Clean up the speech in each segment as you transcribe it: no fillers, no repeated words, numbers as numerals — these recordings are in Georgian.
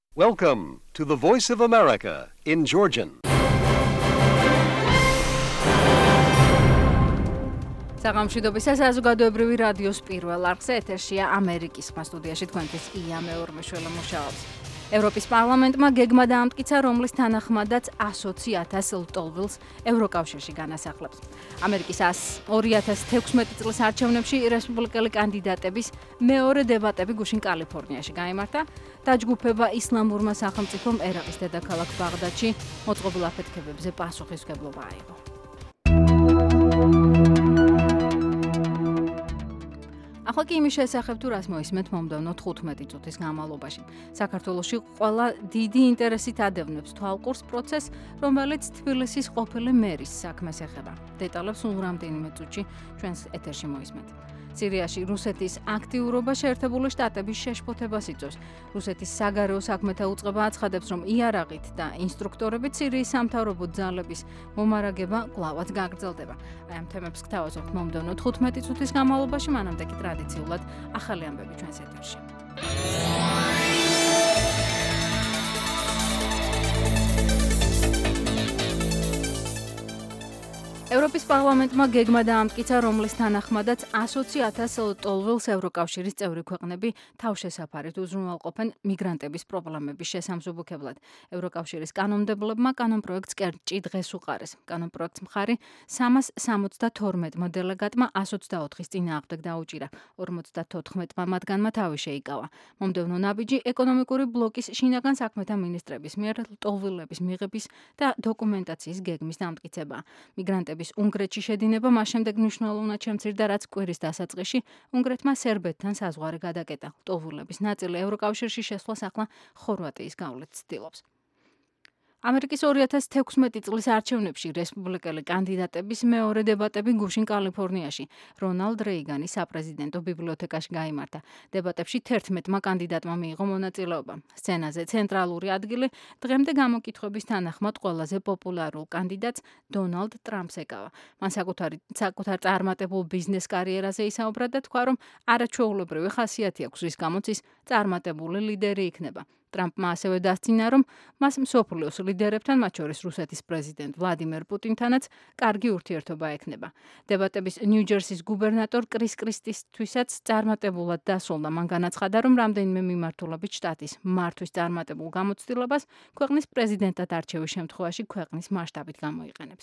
Welcome to the Voice of America in Georgian. საღამოშიდობისა საზოგადოებრივი რადიოს პირველ არხზე ეთერშია ამერიკის ხმა სტუდიაში თქვენთვის ია მეორმეშველი მუშაობს. ევროპის პარლამენტმა გეგმა დაამტკიცა, რომლის თანახმადაც 100,000 ლტოლვილს ევროკავშირში განასახლებს. ამერიკის 2016 წლის არჩევნებში რესპუბლიკელი კანდიდატების მეორე დებატები გუშინ კალიფორნიაში გაიმართა. დაჯგუფება ისლამურმა სახელმწიფომ ერაყის დედაქალაქ ბაღდადში მოწყობილ აფეთქებებზე პასუხისმგებლობა აიღო. ახლა კი იმის შესახებ თუ რას მოისმენთ მომდევნო 15 წუთის განმავლობაში. საქართველოში ყველა დიდი ინტერესით ადევნებს თვალყურს პროცესს, რომელიც თბილისის ყოფილი მერის საქმეს ეხება. დეტალებს სულ რამდენიმე წუთში ჩვენს ეთერში მოისმენთ. სირიაში რუსეთის აქტიურობა შეერთებული შტატების შეშფოთებას იწვევს. რუსეთის საგარეო საქმეთა უწყება აცხადებს, რომ იარაღით და ინსტრუქტორებით სირიის სამთავრობო ძალების მომარაგება კვლავაც გაგრძელდება. აი ამ თემებს გთავაზობთ მომდევნო 15 წუთის განმავლობაში, მანამდე კი ტრადიციულად ახალი ამბები ჩვენს ეთერში. ევროპის პარლამენტმა გეგმა დაამტკიცა, რომლის თანახმადაც 120,000 ლტოლვილს ევროკავშირის წევრი ქვეყნები თავშესაფარით უზრუნველყოფენ მიგრანტების პრობლემების შესამსუბუქებლად. ევროკავშირის კანონმდებლებმა კანონპროექტს კერჭი დღეს უყარეს. კანონპროექტს მხარი 372 დელეგატმა 124-ის წინააღმდეგ დაუჭირა. 54 მათგანმა თავი შეიკავა. მომდევნო ნაბიჯი ეკონომიკური ბლოკის შინაგან საქმეთა მინისტრების მიერ ლტოლვილების მიღების და დოკუმენტაციის გეგმის დამტკიცებაა. მიგრანტების უნგრეთში შედინება მას შემდეგ მნიშვნელოვნად შემცირდა, რაც კვირის დასაწყისში უნგრეთმა სერბეთთან საზღვარი გადაკეტა. ლტოლვილების ნაწილი ევროკავშირში შესვლას ახლა ხორვატიის გავლით ცდილობს. ამერიკის 2016 წლის არჩევნებში რესპუბლიკელი კანდიდატების მეორე დებატები გუშინ კალიფორნიაში რონალდ რეიგანის საპრეზიდენტო ბიბლიოთეკაში გაიმართა. დებატებში 11-მა კანდიდატმა მიიღო მონაწილეობა. სცენაზე ცენტრალური ადგილი დღემდე გამოკითხვების თანახმად ყველაზე პოპულარულ კანდიდატს დონალდ ტრამპს ეკავა. მან საკუთარ წარმატებულ ბიზნეს კარიერაზე ისაუბრა და თქვა, რომ არაჩვეულებრივი ხასიათი აქვს, რის გამოც ის წარმატებული ლიდერი იქნება. ტრამპმა ასევე დასძინა, რომ მას მსოფლიოს ლიდერებთან, მათ შორის რუსეთის პრეზიდენტ ვლადიმერ პუტინთანაც კარგი ურთიერთობა ექნება. დებატების ნიუ-ჯერსის გუბერნატორ კრის კრისტისთვისაც წარმატებულად დასრულდა. მან განაცხადა, რომ რამდენიმე მიმართულებით შტატის მართვის წარმატებულ გამოცდილებას ქვეყნის პრეზიდენტად არჩევის შემთხვევაში ქვეყნის მასშტაბით გამოიყენებს.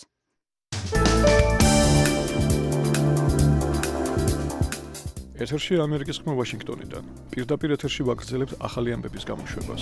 ეთერში ამერიკის ხმა ვაშინგტონიდან. პირდაპირ ეთერში ვაგრძელებთ ახალი ამბების გამოშვებას.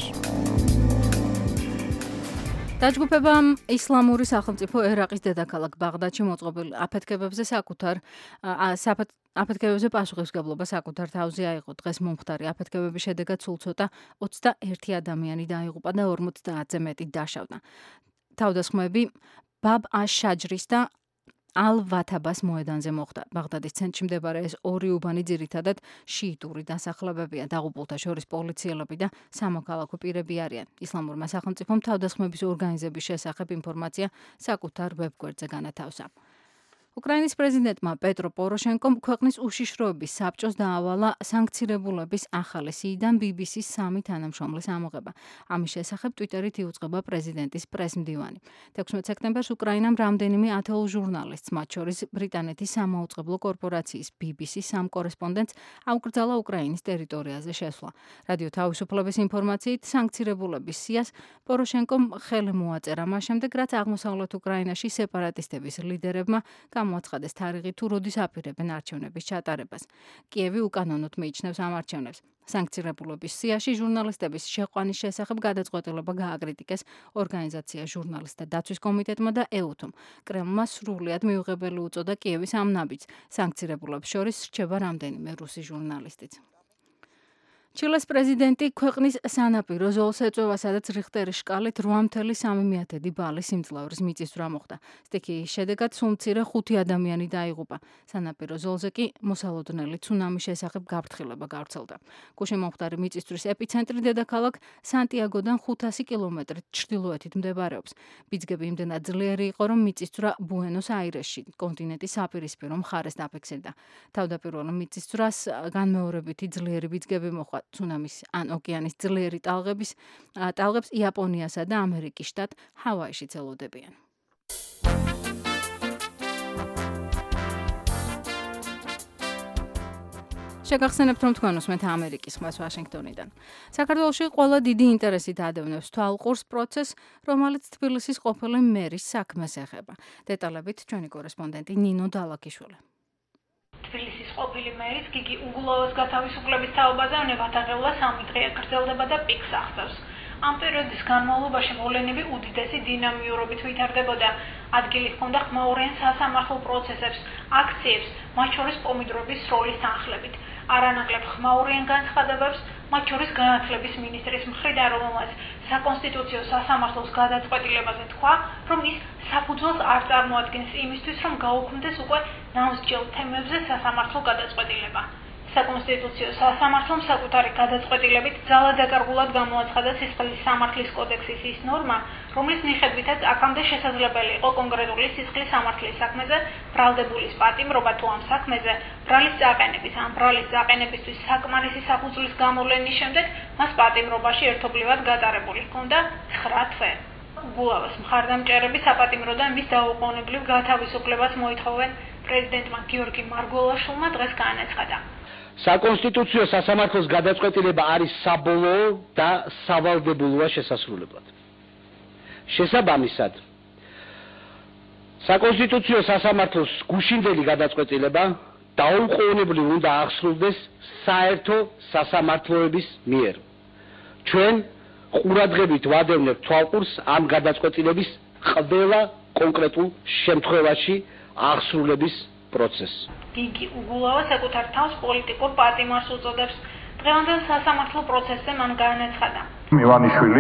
დაჯგუფებამ ისლამური სახელმწიფო ერაყის დედაქალაქ ბაღდადში მოწყობილ აფეთქებებზე აფეთქებებზე პასუხისმგებლობა საკუთარ თავზე აიღო. დღეს მომხდარი აფეთქებების შედეგად სულ ცოტა 21 ადამიანი დაიღუპა და 50-ზე მეტი დაშავდა. თავდასხმები ბაბ აშ-შაჯრის და ალ-ვათაბას მოედანზე მოხდა. ბაღდადის ცენტრში მდებარე ეს ორი უბანი ძირითადად შიიტური დასახლებებია. დაღუპულთა შორის პოლიციელები და სამოქალაქო პირები არიან. ისლამურმა სახელმწიფომ თავდასხმების ორგანიზების შესახებ ინფორმაცია საკუთარ ვებგვერდზე განათავსა. უკრაინის პრეზიდენტმა პეტრო პოროშენკომ ქვეყნის უშიშროების საბჭოს დაავალა სანქცირებულების ახალი სიიდან BBC-ს 3 თანამშრომლის ამოღება. ამის შესახებ ტვიტერით იუწყება პრეზიდენტის პრესმდივანი. 16 სექტემბერს უკრაინამ რამდენიმე 10 ჟურნალისტს, მათ შორის ბრიტანეთის სამაუწყებლო კორპორაციის BBC-ს 3 კორესპონდენტს აუკრძალა უკრაინის ტერიტორიაზე შესვლა. რადიო თავისუფლების ინფორმაციით სანქცირებულების სიას პოროშენკომ ხელი მოაწერა მას შემდეგ, რაც აღმოსავლეთ უკრაინაში სეპარატისტების ლიდერებმა მოაცხადეს თარიღი თუ როდის აპირებენ არჩევნების ჩატარებას. კიევი უკანონოდ მიიჩნევს ამ არჩევნებს. სანქცირებულობის სიაში ჟურნალისტების შეყვანის შესახებ გადაწყვეტილება გააკრიტიკეს ორგანიზაცია ჟურნალისტთა დაცვის კომიტეტმა და ეუთომ. კრემლმა სრულიად მიუღებელი უწოდა კიევის ამ ნაბიჯს. სანქცირებულებს შორის რჩება რამდენიმე რუსი ჟურნალისტიც. ჩილეს პრეზიდენტი ქვეყნის სანაპირო ზოლს ეწევა, სადაც რიხტერის შკალით 8,3 ბალი სიმძლავრის მიწისძვრა მოხდა. სტიქიის შედეგად სულ მცირე 5 ადამიანი დაიღუპა. სანაპირო ზოლზე კი მოსალოდნელი ცუნამის შესახებ გაფრთხილება გავრცელდა. გუშინ მომხდარი მიწისძვრის ეპიცენტრი დედაქალაქ სანტიაგოდან 500 კილომეტრით ჩრდილოეთით მდებარეობს. ბიძგები იმდენად ძლიერი იყო, რომ მიწისძვრა ბუენოს-აირესში, კონტინენტის საპირისპირო მხარეს დაფიქსირდა. თავდაპირველ მიწისძვრას განმეორებითი ძლიერი ბიძგები მოჰყვა. ცუნამის ან ოკეანის ძლიერი ტალღებს იაპონიასა და ამერიკის შტატ ჰავაიშიც ელოდებიან. შეგახსენებთ, რომ თქვენ უსმენთ ამერიკის ხმას ვაშინგტონიდან. საქართველოში ყველა დიდი ინტერესით ადევნებს თვალყურს პროცესს, რომელიც თბილისის ყოფილი მერის საქმეს ეხება. დეტალებით ჩვენი კორესპონდენტი ნინო დალაკიშვილი. თბილისის ყოფილი მერის გიგი უგულავას გათავისუფლების თაობაზე ნებათაღელვა 3 დღე გრძელდება და პიკს აღწევს. ამ პერიოდის განმავლობაში მოვლენები უდიდესი დინამიურობით ვითარდებოდა. ადგილი ჰქონდა ხმაურიან სასამართლო პროცესებს, აქციებს, მათ შორის პომიდრობის სროლის თანხლებით. არანაკლებ ხმაურიან განცხადებებს, მათ შორის განათლების მინისტრის მხრიდან, რომელმაც საკონსტიტუციო სასამართლოს გადაწყვეტილებაზე თქვა, რომ ის საფუძველს არ წარმოადგენს იმისთვის, რომ გაუქმდეს უკვე ნამსჯელ თემებზე სასამართლო გადაწყვეტილება. საკონსტიტუციო სასამართლომ საკუთარი გადაწყვეტილებით ძალადაკარგულად გამოაცხადა სისხლის სამართლის კოდექსის ის ნორმა, რომლის მიხედვითაც აქამდე შესაძლებელი იყო კონკრეტული სისხლის სამართლის საქმეზე ბრალდებულის პატიმრობა თუ ამ საქმეზე ბრალის წაყენების ან ბრალის წაყენებისთვის საკმარისი საფუძვლის გამოვლენის შემდეგ მას პატიმრობაში ერთობლივად გატარებული ჰქონდა 9 თვე. უგულავას მხარდამჭერები საპატიმროდან მის დაუყოვნებლივ გათავისუფლებას მოითხოვენ პრეზიდენტმა გიორგი მარგველაშვილმა დღეს განაცხადა. საკონსტიტუციო სასამართლოს გადაწყვეტილება არის საბოლოო და სავალდებულოა შესასრულებლად. შესაბამისად, საკონსტიტუციო სასამართლოს გუშინდელი გადაწყვეტილება დაუყოვნებლივ უნდა აღსრულდეს საერთო სასამართლოების მიერ. ჩვენ ყურადღებით ვადევნებთ თვალყურს ამ გადაწყვეტილების ყველა კონკრეტულ შემთხვევაში აღსრულების პროცესს. გიგი უგულავა საკუთარ თავს პოლიტიკურ პატიმარს უწოდებს. დღევანდელ სასამართლო პროცესზე მან განაცხადა. მივანიშვილი,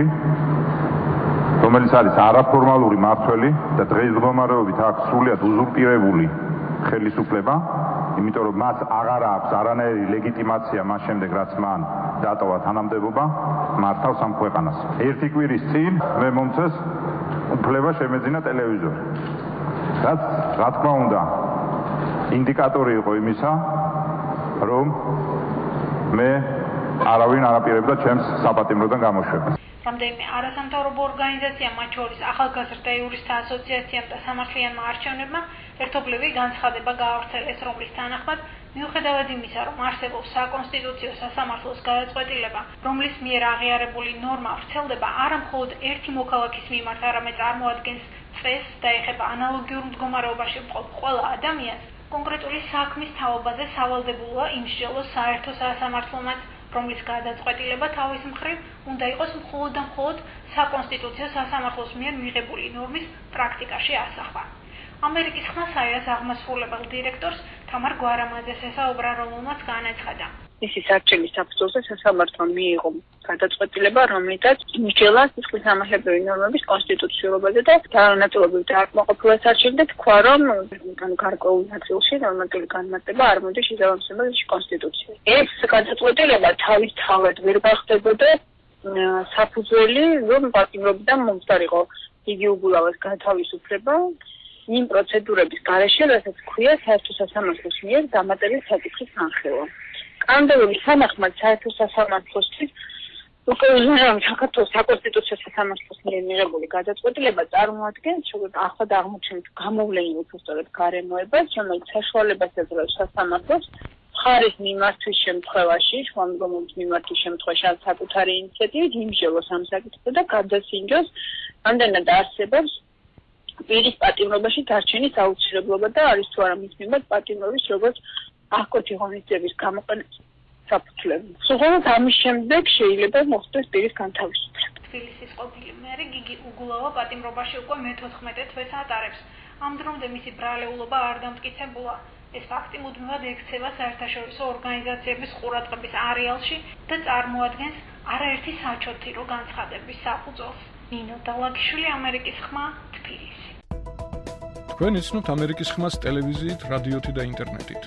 რომელიც არის არაფორმალური მმართველი და დღესდღეობით აქვს სრულიად უზურპირებული ხელისუფლება, იმიტომ რომ მას აღარ აქვს არანაირი ლეგიტიმაცია მას შემდეგ, რაც მან დატოვა თანამდებობა, მართავს ამ ქვეყანას. ერთი კვირის წინ მე მომწეს უფლება შემეძინა ტელევიზორი. რაც რა თქმა უნდა ინდიკატორი იყო იმისა, რომ მე არავინ არ აპირებდა ჩემს საპატიმროდან გამოშვებას. რამდენიმე არასამთავრობო ორგანიზაცია, მათ შორის ახალგაზრდა იურისტთა ასოციაციამ და სამართლიანმა არჩევნებმა ერთობლივი განცხადება გაავრცელეს, რომლის თანახმად მიუხედავად იმისა, რომ არსებობს საკონსტიტუციო სასამართლოს გადაწყვეტილება, რომლის მიერ აღიარებული ნორმა ვრცელდება არა მხოლოდ ერთი მოქალაქის მიმართ, არამედ წარმოადგენს წესს და ეხება ანალოგიურ მდგომარეობაში მყოფ ყველა ადამიანს, კონკრეტული საქმის თაობაზე სავალდებულოა იმსჯელოს საერთო სასამართლომაც, რომლის გადაწყვეტილება თავის მხრივ უნდა იყოს მხოლოდ და მხოლოდ საკონსტიტუციო სასამართლოს მიერ მიღებული ნორმის პრაქტიკაში ასახვა. ამერიკის ხმა საერას აღმასრულებელ დირექტორს თამარ გვარამაძეს ესაუბრა, რომელმაც განაცხადა. მისი სარჩელის საფუძველზე სასამართლომ მიიღო გადაწყვეტილება, რომლითაც იმსჯელა სისხლის სამართლებრივი ნორმების კონსტიტუციურობაზე და თანაწილობით არკმაყოფილებას არჩევდა, თქვა, რომ გარკვეულ ნაწილში ნორმატიული განმარტება არ მოდის შესაბამისობაში კონსტიტუციას. ეს გადაწყვეტილება თავისთავად ვერ გახდებოდა საფუძველი, რომ პატიმრობიდან მომხდარიყო იგი უგულავას გათავისუფლება იმ პროცედურების გარეშე, რასაც ქვია საერთო სასამართლოს მიერ დამატების საკითხის განხილვა. კანონმდებლობის თანახმად საერთო სასამართლოსთვის უკვე საქართველოს საკონსტიტუციო სასამართლოს მიერ მიღებული გადაწყვეტილება წარმოადგენს როგორც ახლად აღმოჩენილ გამოვლენილ უბრალოდ გარემოებას, რომელიც საშუალებას ეძლევს სასამართლოს მხარის მიმართვის შემთხვევაში, შუამდგომობის მიმართვის შემთხვევაში საკუთარი ინიციატივით იმსჯელოს ამ საკითხზე და გადასინჯოს ამდენად არსებობს პირის პატიმრობაში დარჩენის აუცილებლობა და არის თუ არა მის მიმართ პატიმრობის როგორც აღკვეთი ღონისძიების გამოყენების საფუძვლები. სულ ამის შემდეგ შეიძლება მოხდეს პირის განთავისუფლება. თბილისის ყოფილი მერი გიგი უგულავა პატიმრობაში უკვე მე-14 თვეს ატარებს. ამ დრომდე მისი ბრალეულობა არ დამტკიცებულა. ეს ფაქტი მუდმივად ექცევა საერთაშორისო ორგანიზაციების ყურადღების არეალში და წარმოადგენს არაერთი საჩოთირო განცხადების საფუძველს. ნინო დალაკიშვილი, ამერიკის ხმა, თბილისი. თქვენ იცნობთ ამერიკის ხმას ტელევიზიით, რადიოთი და ინტერნეტით.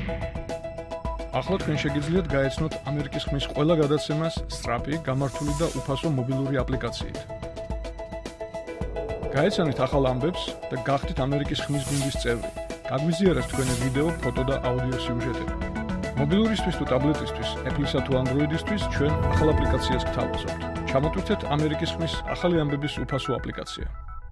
ახლა თქვენ შეგიძლიათ გაეცნოთ ამერიკის ხმის ყველა გადაცემას სწრაფი, გამართული და უფასო მობილური აპლიკაციით. გაეცანით ახალ ამბებს და გახდით ამერიკის ხმის გუნდის წევრი. გაგვიზიარეთ თქვენი ვიდეო, ფოტო და აუდიო სიუჟეტები. მობილურისთვის თუ ტაბლეტისთვის, Apple-ისა თუ Android-ისთვის ჩვენ ახალ აპლიკაციას გთავაზობთ. ჩამოტვირთეთ ამერიკის ხმის ახალი ამბების უფასო აპლიკაცია.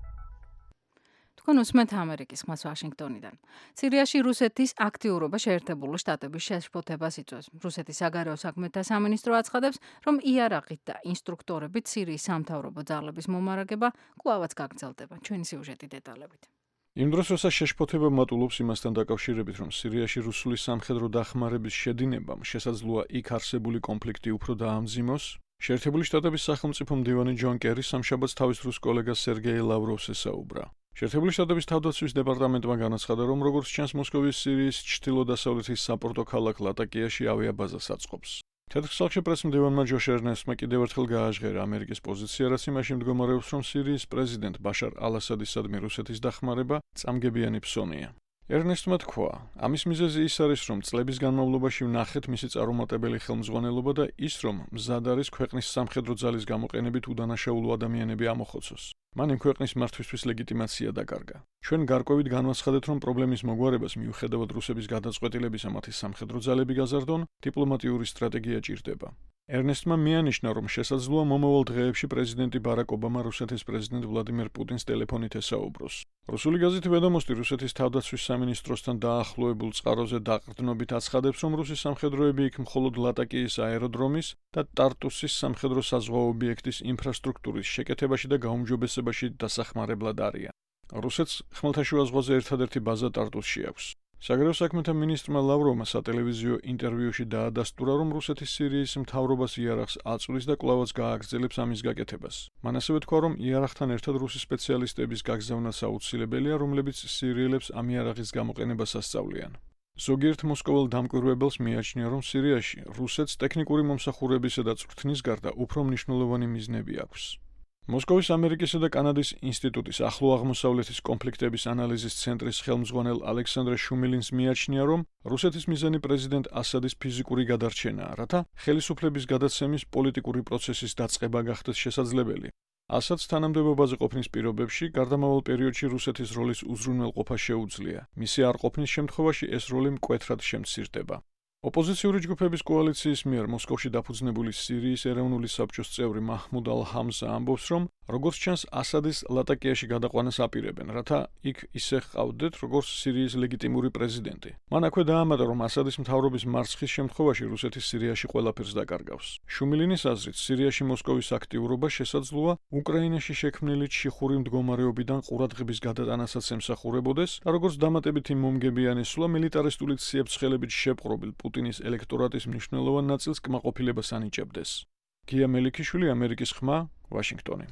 თქვენ უსმენთ ამერიკის ხმას ვაშინგტონიდან. სირიაში რუსეთის აქტიურობა შეერთებული შტატების შეშფოთებას იწვევს. რუსეთის საგარეო საქმეთა სამინისტრო აცხადებს, რომ იარაღით და ინსტრუქტორებით სირიის სამთავრობო ძალების მომარაგება კვლავაც გაგრძელდება. ჩვენი სიუჟეტი დეტალებით. იმ დროს, როცა შეშფოთება მატულობს იმასთან დაკავშირებით, რომ სირიაში რუსული სამხედრო დახმარების შედინებამ შესაძლოა იქ არსებული კონფლიქტი უფრო დაამძიმოს, შეერთებული შტატების სახელმწიფო მდივანი ჯონ კერი სამშაბათს თავის რუს კოლეგას სერგეი ლავროვს ესაუბრა. შეერთებული შტატების თავდაცვის დეპარტამენტმა განაცხადა, რომ როგორც ჩანს მოსკოვის სირიის ჩრდილო-დასავლეთის საპორტო ქალაქ ლატაკიაში ავიაბაზას აწყობს. თეთრ-ხალხში პრესმდივანმა ჯოშ ერნესტმა კიდევ ერთხელ გააჟღერა ამერიკის პოზიცია, რაც იმაში მდგომარეობს, რომ სირიის პრეზიდენტ ბაშარ ალ-ასადისადმი რუსეთის დახმარება წამგებიანი ფსონია. ერნესტმა თქვა, ამის მიზეზი ის არის, რომ წლების განმავლობაში ვნახეთ მისი წარუმატებელი ხელმძღვანელობა და ის, რომ მზად არის ქვეყნის სამხედრო ძალის გამოყენებით უდანაშაულო ადამიანები ამოხოცოს. მან იმ ქვეყნის მართვისთვის ლეგიტიმაცია დაკარგა. ჩვენ გარკვევით განვაცხადეთ, რომ პრობლემის მოგვარებას მიუხედავად რუსების გადაწყვეტილებისა მათი სამხედრო ძალები გაზარდონ, დიპლომატიური სტრატეგია ჭირდება. ერნესტმა მიანიშნა, რომ შესაძლოა მომავალ დღეებში პრეზიდენტი ბარაკ ობამა რუსეთის პრეზიდენტ ვლადიმერ პუტინს ტელეფონით ესაუბროს. რუსული გაზეთი ვედომოსტი რუსეთის თავდაცვის სამინისტროსთან დაახლოებულ წყაროზე დაყრდნობით აცხადებს, რომ რუსის სამხედროები იქ მხოლოდ ლატაკიის აეროდრომის და ტარტუსის სამხედრო საზღვაო ობიექტის ინფრასტრუქტურის შეკეთებაში და გაუმჯობესებაში დასახმარებლად არიან. რუსეთს ხმელთაშუა ზღვაზე ერთადერთი ბაზა ტარტუსში აქვს. საგარეო საქმეთა მინისტრმა ლავროვმა სატელევიზიო ინტერვიუში დაადასტურა, რომ რუსეთის სირიის მთავრობას იარაღს აწვდის და კვლავაც გააგრძელებს ამის გაკეთებას. მან ასევე თქვა, რომ იარაღთან ერთად რუსი სპეციალისტების გაგზავნაც აუცილებელია, რომლებიც სირიელებს ამ იარაღის გამოყენებას ასწავლიან. ზოგიერთ მოსკოველ დამკვირვებელს მიაჩნია, რომ სირიაში რუსეთს ტექნიკური მომსახურებისა და წვრთნის გარდა უფრო მნიშვნელოვანი მიზნები აქვს. მოსკოვის ამერიკისა და კანადის ინსტიტუტის ახლო აღმოსავლეთის კონფლიქტების ანალიზის ცენტრის ხელმძღვანელ ალექსანდრე შუმილინს მიაჩნია, რომ რუსეთის მიზანი პრეზიდენტ ასადის ფიზიკური გადარჩენაა, რათა ხელისუფლების გადაცემის პოლიტიკური პროცესის დაწყება გახდეს შესაძლებელი. ასადს თანამდებობაზე ყოფნის პირობებში გარდამავალ პერიოდში რუსეთის როლის უზრუნველყოფა შეუძლია. მისი არ ყოფნის შემთხვევაში ეს როლი მკვეთრად შემცირდება. ოპოზიციური ჯგუფების კოალიციის მიერ მოსკოვში დაფუძნებული სირიის ეროვნული საბჭოს წევრი მაჰმუდ ალ-ჰამზა ამბობს, რომ როგორც ჩანს ასადის ლატაკიაში გადაყვანას აპირებენ, რათა იქ ისე ჰყავდეთ, როგორც სირიის ლეგიტიმური პრეზიდენტი. მან აქვე დაამატა, რომ ასადის მთავრობის მარცხის შემთხვევაში რუსეთის სირიაში ყველაფერს დაკარგავს. შუმილინის აზრით, სირიაში მოსკოვის აქტიურობა შესაძლოა უკრაინაში შექმნილი ჩიხური მდგომარეობიდან ყურადღების გადატანასაც ემსახურებოდეს და როგორც დამატებითი მომგებიანი სვლა მილიტარისტული ციებ-ცხელებით შეპყრობილ პუტინის ელექტორატის მნიშვნელოვან ნაწილს კმაყოფილებას ანიჭებდეს. გია მელიქიშვილი, ამერიკის ხმა, ვაშინგტონი.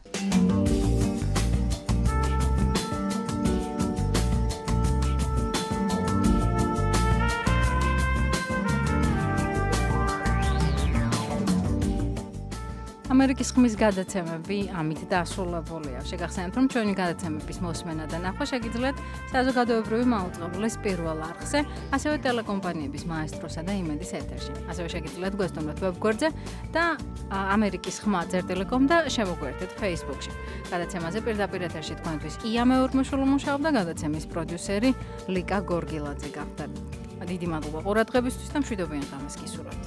ამერიკის ხმის გადაცემები ამით დასრულებულია. შეგახსენებთ, რომ ჩვენი გადაცემების მოსმენა და ნახვა შეგიძლიათ საზოგადოებრივი მაუწყებლის პირველ არხზე, ასევე ტელეკომპანიების მაესტროსა და იმედის ეთერში. ასევე შეგიძლიათ გვესტუმროთ ვებგვერდზე და ამერიკის ხმა.com და შემოგვერთეთ Facebook-ში. გადაცემაზე პირდაპირ ეთერში თქვენთვის ია მეურმეშვილი მუშაობდა, გადაცემის პროდიუსერი ლიკა გორგილაძე გახდა. დიდი მადლობა ყურადღებისთვის და მშვიდობიან ღამეს გისურვებთ.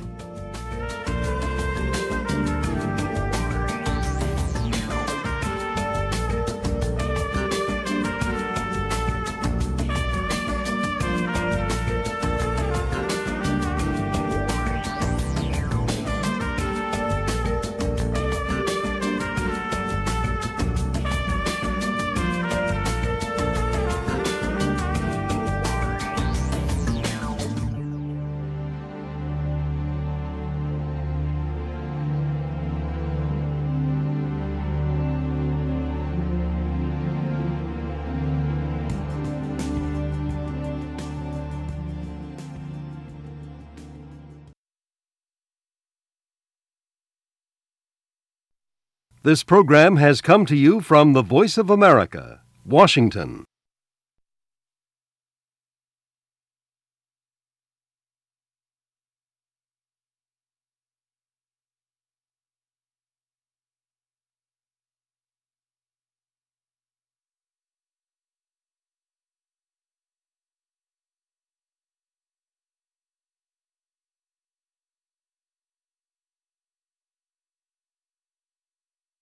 This program has come to you from the Voice of America, Washington.